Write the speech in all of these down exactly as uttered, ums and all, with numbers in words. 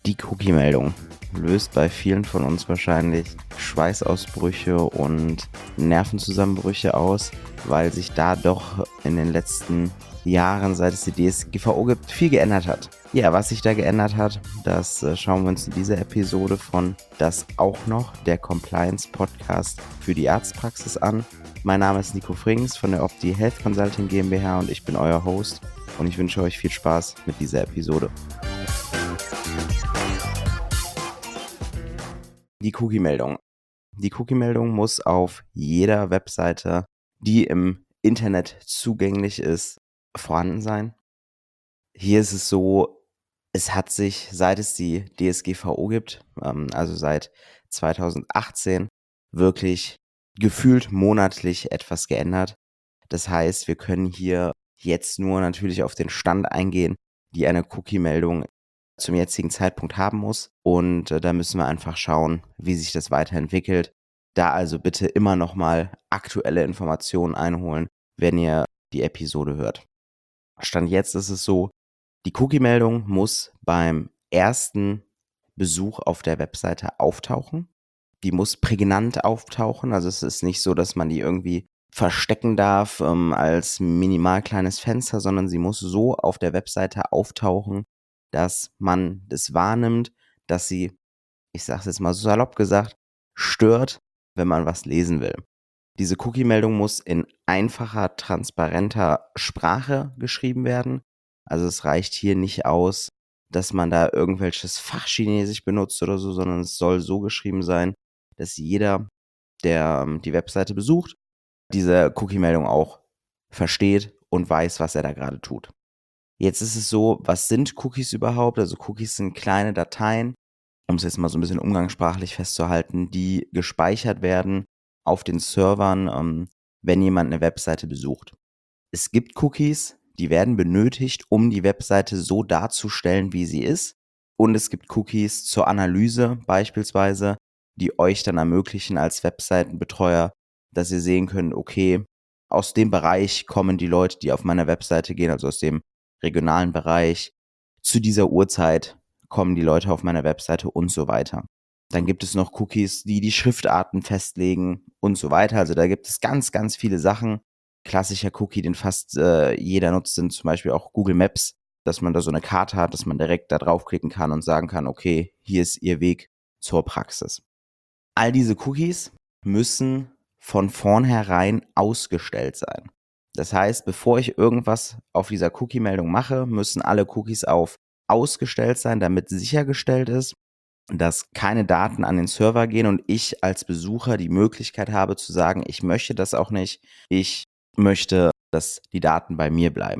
Die Cookie-Meldung löst bei vielen von uns wahrscheinlich Schweißausbrüche und Nervenzusammenbrüche aus, weil sich da doch in den letzten Jahren, seit es die D S G V O gibt, viel geändert hat. Ja, was sich da geändert hat, das äh, schauen wir uns in dieser Episode von Das auch noch, der Compliance-Podcast für die Arztpraxis an. Mein Name ist Nico Frings von der Opti Health Consulting GmbH und ich bin euer Host und ich wünsche euch viel Spaß mit dieser Episode. Die Cookie-Meldung. Die Cookie-Meldung muss auf jeder Webseite, die im Internet zugänglich ist, vorhanden sein. Hier ist es so, es hat sich, seit es die D S G V O gibt, ähm, also seit zweitausendachtzehn, wirklich gefühlt monatlich etwas geändert. Das heißt, wir können hier jetzt nur natürlich auf den Stand eingehen, die eine Cookie-Meldung zum jetzigen Zeitpunkt haben muss. Und äh, da müssen wir einfach schauen, wie sich das weiterentwickelt. Da also bitte immer noch mal aktuelle Informationen einholen, wenn ihr die Episode hört. Stand jetzt ist es so, die Cookie-Meldung muss beim ersten Besuch auf der Webseite auftauchen. Die muss prägnant auftauchen. Also es ist nicht so, dass man die irgendwie verstecken darf ähm, als minimal kleines Fenster, sondern sie muss so auf der Webseite auftauchen, dass man das wahrnimmt, dass sie, ich sage es jetzt mal so salopp gesagt, stört, wenn man was lesen will. Diese Cookie-Meldung muss in einfacher, transparenter Sprache geschrieben werden. Also es reicht hier nicht aus, dass man da irgendwelches Fachchinesisch benutzt oder so, sondern es soll so geschrieben sein, dass jeder, der ähm, die Webseite besucht, diese Cookie-Meldung auch versteht und weiß, was er da gerade tut. Jetzt ist es so, was sind Cookies überhaupt? Also Cookies sind kleine Dateien, um es jetzt mal so ein bisschen umgangssprachlich festzuhalten, die gespeichert werden auf den Servern, ähm, wenn jemand eine Webseite besucht. Es gibt Cookies, die werden benötigt, um die Webseite so darzustellen, wie sie ist. Und es gibt Cookies zur Analyse beispielsweise, die euch dann ermöglichen als Webseitenbetreuer, dass ihr sehen könnt, okay, aus dem Bereich kommen die Leute, die auf meiner Webseite gehen, also aus dem regionalen Bereich. Zu dieser Uhrzeit kommen die Leute auf meiner Webseite und so weiter. Dann gibt es noch Cookies, die die Schriftarten festlegen und so weiter. Also da gibt es ganz, ganz viele Sachen. Klassischer Cookie, den fast äh, jeder nutzt, sind zum Beispiel auch Google Maps, dass man da so eine Karte hat, dass man direkt da draufklicken kann und sagen kann, okay, hier ist Ihr Weg zur Praxis. All diese Cookies müssen von vornherein ausgestellt sein. Das heißt, bevor ich irgendwas auf dieser Cookie-Meldung mache, müssen alle Cookies auf ausgestellt sein, damit sichergestellt ist, dass keine Daten an den Server gehen und ich als Besucher die Möglichkeit habe zu sagen, ich möchte das auch nicht, ich möchte, dass die Daten bei mir bleiben.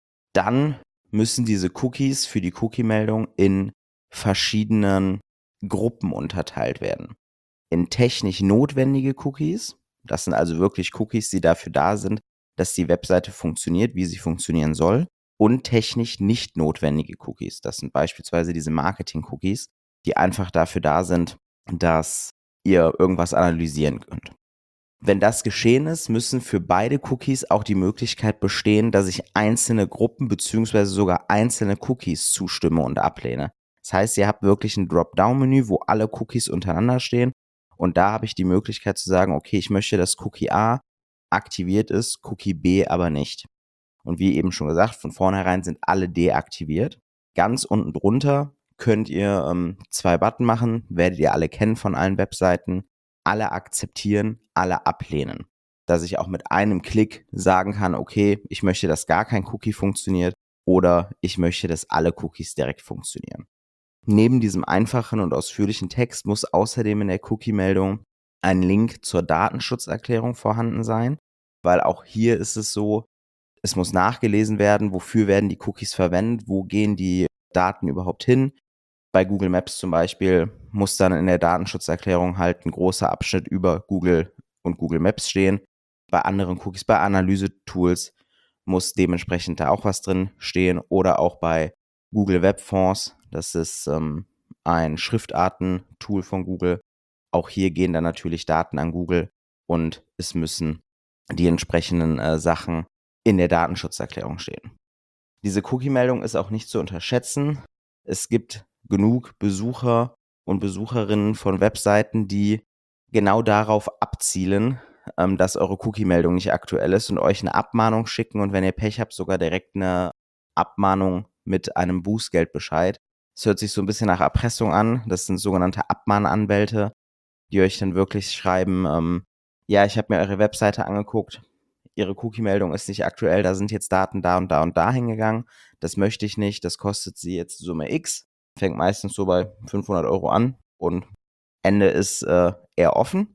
Dann müssen diese Cookies für die Cookie-Meldung in verschiedenen Gruppen unterteilt werden. In technisch notwendige Cookies, das sind also wirklich Cookies, die dafür da sind, dass die Webseite funktioniert, wie sie funktionieren soll, und technisch nicht notwendige Cookies. Das sind beispielsweise diese Marketing-Cookies, die einfach dafür da sind, dass ihr irgendwas analysieren könnt. Wenn das geschehen ist, müssen für beide Cookies auch die Möglichkeit bestehen, dass ich einzelne Gruppen bzw. sogar einzelne Cookies zustimme und ablehne. Das heißt, ihr habt wirklich ein Dropdown-Menü, wo alle Cookies untereinander stehen und da habe ich die Möglichkeit zu sagen, okay, ich möchte, dass Cookie A aktiviert ist, Cookie B aber nicht. Und wie eben schon gesagt, von vornherein sind alle deaktiviert. Ganz unten drunter könnt ihr ähm, zwei Button machen, werdet ihr alle kennen von allen Webseiten. Alle akzeptieren, alle ablehnen. Dass ich auch mit einem Klick sagen kann, okay, ich möchte, dass gar kein Cookie funktioniert oder ich möchte, dass alle Cookies direkt funktionieren. Neben diesem einfachen und ausführlichen Text muss außerdem in der Cookie-Meldung ein Link zur Datenschutzerklärung vorhanden sein, weil auch hier ist es so, es muss nachgelesen werden, wofür werden die Cookies verwendet, wo gehen die Daten überhaupt hin. Bei Google Maps zum Beispiel muss dann in der Datenschutzerklärung halt ein großer Abschnitt über Google und Google Maps stehen. Bei anderen Cookies, bei Analyse-Tools muss dementsprechend da auch was drin stehen oder auch bei Google Web Fonts, das ist ähm, ein Schriftarten-Tool von Google. Auch hier gehen dann natürlich Daten an Google und es müssen die entsprechenden äh, Sachen in der Datenschutzerklärung stehen. Diese Cookie-Meldung ist auch nicht zu unterschätzen. Es gibt genug Besucher und Besucherinnen von Webseiten, die genau darauf abzielen, ähm, dass eure Cookie-Meldung nicht aktuell ist und euch eine Abmahnung schicken und wenn ihr Pech habt, sogar direkt eine Abmahnung mit einem Bußgeldbescheid. Das hört sich so ein bisschen nach Erpressung an. Das sind sogenannte Abmahnanwälte, die euch dann wirklich schreiben, ähm, ja, ich habe mir eure Webseite angeguckt, Ihre Cookie-Meldung ist nicht aktuell, da sind jetzt Daten da und da und da hingegangen. Das möchte ich nicht, das kostet Sie jetzt Summe X. Fängt meistens so bei fünfhundert Euro an und Ende ist äh, eher offen.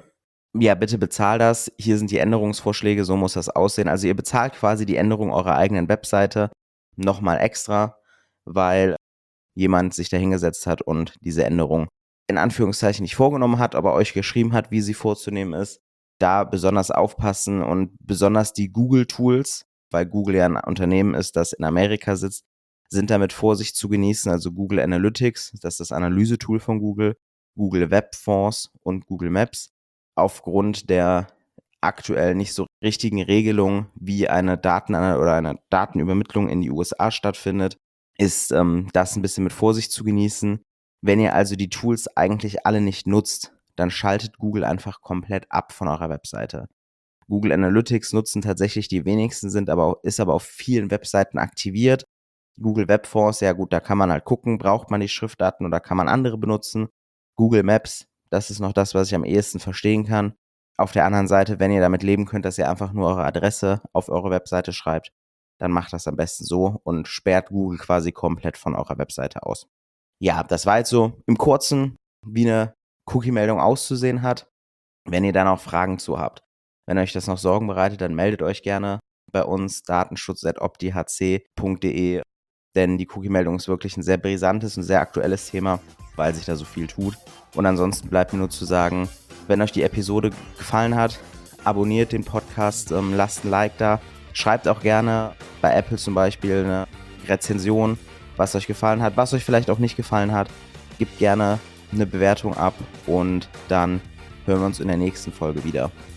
Ja, bitte bezahl das. Hier sind die Änderungsvorschläge, so muss das aussehen. Also ihr bezahlt quasi die Änderung eurer eigenen Webseite nochmal extra, weil jemand sich da hingesetzt hat und diese Änderung in Anführungszeichen nicht vorgenommen hat, aber euch geschrieben hat, wie sie vorzunehmen ist. Da besonders aufpassen und besonders die Google-Tools, weil Google ja ein Unternehmen ist, das in Amerika sitzt, sind da mit Vorsicht zu genießen. Also Google Analytics, das ist das Analysetool von Google, Google Web Force und Google Maps. Aufgrund der aktuell nicht so richtigen Regelungen, wie eine Daten- oder eine Datenübermittlung in die U S A stattfindet, ist ähm, das ein bisschen mit Vorsicht zu genießen. Wenn ihr also die Tools eigentlich alle nicht nutzt, dann schaltet Google einfach komplett ab von eurer Webseite. Google Analytics nutzen tatsächlich die wenigsten, sind aber, ist aber auf vielen Webseiten aktiviert. Google Web Force, ja gut, da kann man halt gucken, braucht man die Schriftdaten oder kann man andere benutzen. Google Maps, das ist noch das, was ich am ehesten verstehen kann. Auf der anderen Seite, wenn ihr damit leben könnt, dass ihr einfach nur eure Adresse auf eure Webseite schreibt, dann macht das am besten so und sperrt Google quasi komplett von eurer Webseite aus. Ja, das war jetzt so im Kurzen, wie eine Cookie-Meldung auszusehen hat. Wenn ihr da noch Fragen zu habt, wenn euch das noch Sorgen bereitet, dann meldet euch gerne bei uns datenschutz at optihc punkt de, denn die Cookie-Meldung ist wirklich ein sehr brisantes und sehr aktuelles Thema, weil sich da so viel tut. Und ansonsten bleibt mir nur zu sagen, wenn euch die Episode gefallen hat, abonniert den Podcast, ähm, lasst ein Like da, schreibt auch gerne bei Apple zum Beispiel eine Rezension, was euch gefallen hat, was euch vielleicht auch nicht gefallen hat. Gebt gerne eine Bewertung ab und dann hören wir uns in der nächsten Folge wieder.